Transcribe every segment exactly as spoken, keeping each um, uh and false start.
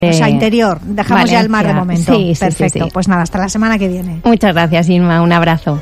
O sea, interior. Dejamos Valencia. Ya el mar de momento. Sí, sí, perfecto. Sí, sí. Pues nada, hasta la semana que viene. Muchas gracias, Inma. Un abrazo.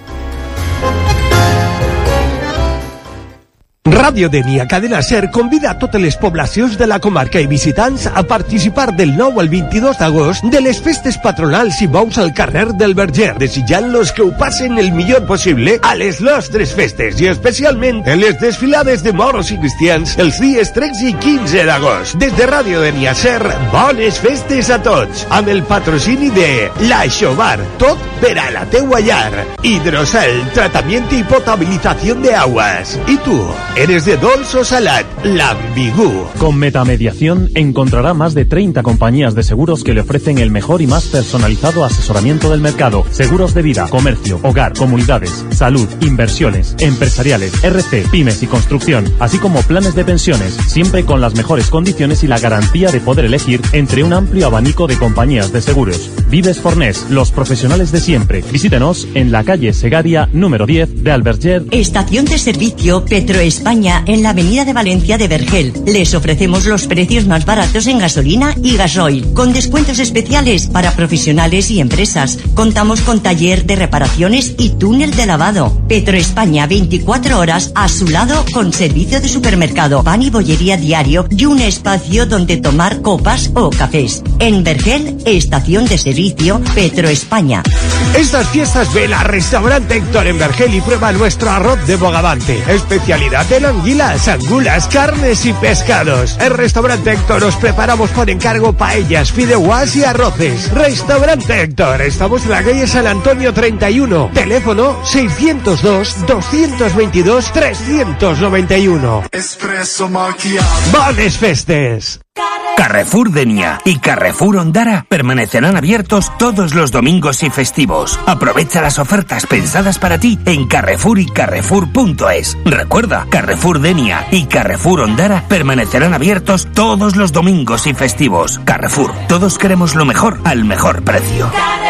Ràdio Dénia Cadena Ser convida a totes les poblacions de la comarca i visitants a participar del nou al vint-i-dos d'agost de les festes patronals i bous al carrer del Verger, desitjant-los que ho passen el millor possible a les nostres festes i especialment en les desfilades de moros i cristians els dies tretze i quinze d'agost. Des de Ràdio Dénia Ser, bones festes a tots, amb el patrocini de La Xovar, tot per a la teua llar, Hidrosal, tratamiento y potabilización de aguas. ¿Y tú? ¿Eres de dolce o salat? L'Ambigú. Con Metamediación encontrará más de treinta compañías de seguros que le ofrecen el mejor y más personalizado asesoramiento del mercado. Seguros de vida, comercio, hogar, comunidades, salud, inversiones, empresariales, R C, pymes y construcción, así como planes de pensiones, siempre con las mejores condiciones y la garantía de poder elegir entre un amplio abanico de compañías de seguros. Vives Fornés, los profesionales de siempre. Visítenos en la calle Segaria, número diez de Alberger. Estación de servicio Petro España en la avenida de Valencia de Vergel. Les ofrecemos los precios más baratos en gasolina y gasoil, con descuentos especiales para profesionales y empresas. Contamos con taller de reparaciones y túnel de lavado. Petro España, veinticuatro horas a su lado con servicio de supermercado, pan y bollería diario y un espacio donde tomar copas o cafés. En Vergel, estación de servicio Petro España. Estas fiestas ven a Restaurante Héctor en Vergel y prueba nuestro arroz de bogavante, especialidad en anguilas, angulas, carnes y pescados. En Restaurante Héctor os preparamos por encargo paellas, fideuás y arroces. Restaurante Héctor, estamos en la calle San Antonio treinta y uno, teléfono seiscientos dos, doscientos veintidós, trescientos noventa y uno. Espresso macchiato. ¡Bones festes! Carrefour Dénia y Carrefour Ondara permanecerán abiertos todos los domingos y festivos. Aprovecha las ofertas pensadas para ti en Carrefour y Carrefour punto es. Recuerda, Carrefour Dénia y Carrefour Ondara permanecerán abiertos todos los domingos y festivos. Carrefour, todos queremos lo mejor al mejor precio.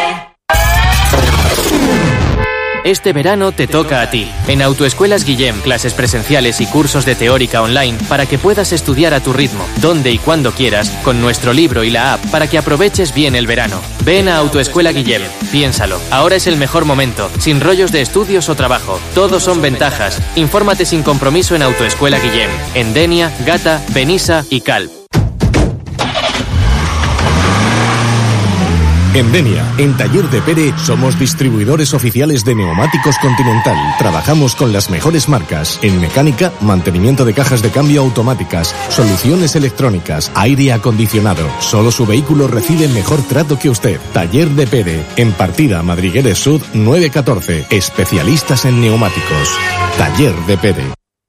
Este verano te toca a ti. En Autoescuelas Guillem, clases presenciales y cursos de teórica online para que puedas estudiar a tu ritmo, donde y cuando quieras, con nuestro libro y la app para que aproveches bien el verano. Ven a Autoescuela Guillem, piénsalo. Ahora es el mejor momento, sin rollos de estudios o trabajo. Todos son ventajas. Infórmate sin compromiso en Autoescuela Guillem, en Denia, Gata, Benissa y Calp. En Dénia, en Taller de Pere, somos distribuidores oficiales de neumáticos Continental. Trabajamos con las mejores marcas en mecánica, mantenimiento de cajas de cambio automáticas, soluciones electrónicas, aire acondicionado. Solo su vehículo recibe mejor trato que usted. Taller de Pere, en Partida Madrigueres Sud nueve catorce. Especialistas en neumáticos. Taller de Pere.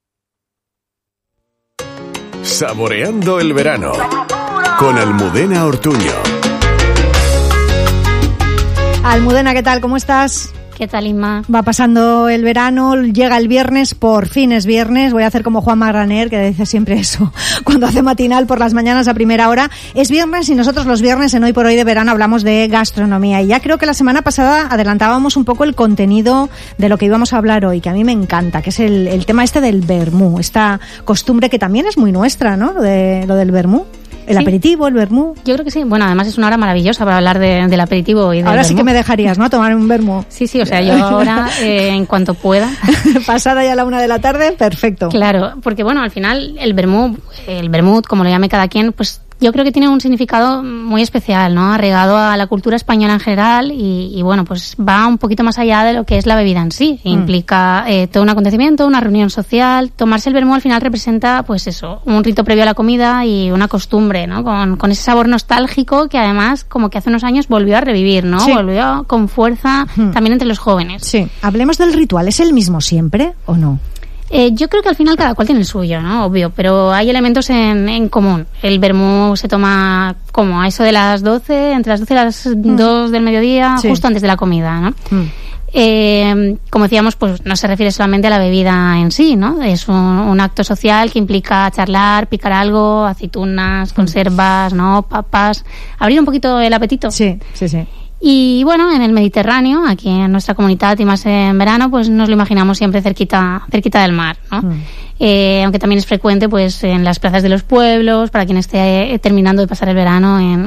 Saboreando el verano con Almudena Ortuño. Almudena, ¿qué tal? ¿Cómo estás? ¿Qué tal, Inma? Va pasando el verano, llega el viernes, por fin es viernes. Voy a hacer como Juan Marraner, que dice siempre eso, cuando hace matinal por las mañanas a primera hora. Es viernes y nosotros los viernes en Hoy por Hoy de Verano hablamos de gastronomía. Y ya creo que la semana pasada adelantábamos un poco el contenido de lo que íbamos a hablar hoy, que a mí me encanta, que es el, el tema este del vermú, esta costumbre que también es muy nuestra, ¿no? Lo, de, lo del vermú. El sí. aperitivo, el vermú. Yo creo que sí. Bueno, además es una hora maravillosa para hablar de, del aperitivo y del Ahora vermú. Sí que me dejarías, ¿no? Tomar un vermú. Sí, sí, o sea, yo ahora, eh, en cuanto pueda. Pasada ya la una de la tarde, perfecto. Claro, porque bueno, al final el vermú, el vermut, como lo llame cada quien, pues yo creo que tiene un significado muy especial, ¿no? Arraigado a la cultura española en general y, y bueno, pues va un poquito más allá de lo que es la bebida en sí. Mm. Implica eh, todo un acontecimiento, una reunión social. Tomarse el vermú al final representa, pues eso, un rito previo a la comida y una costumbre, ¿no? Con, con ese sabor nostálgico que además, como que hace unos años volvió a revivir, ¿no? Sí. Volvió con fuerza mm. también entre los jóvenes. Sí. Hablemos del ritual. ¿Es el mismo siempre o no? Eh, yo creo que al final cada cual tiene el suyo, ¿no? Obvio, pero hay elementos en, en común. El vermú se toma como a eso de las doce, entre las doce y las mm. dos del mediodía, sí. justo antes de la comida, ¿no? Mm. Eh, como decíamos, pues no se refiere solamente a la bebida en sí, ¿no? Es un, un acto social que implica charlar, picar algo, aceitunas, conservas, ¿no? Papas, abrir un poquito el apetito. Sí, sí, sí. Y bueno, en el Mediterráneo, aquí en nuestra comunidad y más en verano, pues nos lo imaginamos siempre cerquita, cerquita del mar, ¿no? Mm. Eh, aunque también es frecuente pues en las plazas de los pueblos, para quien esté eh, terminando de pasar el verano en,